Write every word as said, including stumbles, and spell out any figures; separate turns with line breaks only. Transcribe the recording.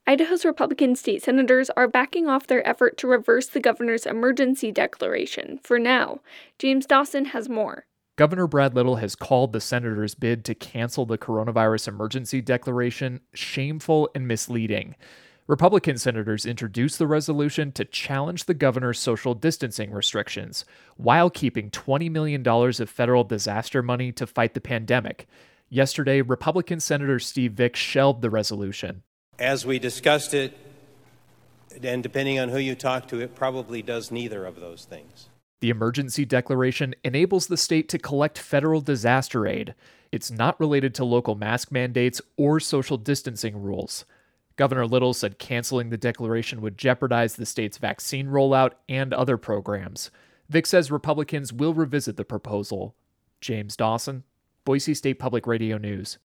Idaho's Republican state senators are backing off their effort to reverse the governor's emergency declaration, for now. James Dawson has more.
Governor Brad Little has called the senators' bid to cancel the coronavirus emergency declaration shameful and misleading. Republican senators introduced the resolution to challenge the governor's social distancing restrictions while keeping twenty million dollars of federal disaster money to fight the pandemic. Yesterday, Republican Senator Steve Vick shelved the resolution.
As we discussed it, and depending on who you talk to, it probably does neither of those things.
The emergency declaration enables the state to collect federal disaster aid. It's not related to local mask mandates or social distancing rules. Governor Little said canceling the declaration would jeopardize the state's vaccine rollout and other programs. Vick says Republicans will revisit the proposal. James Dawson, Boise State Public Radio News.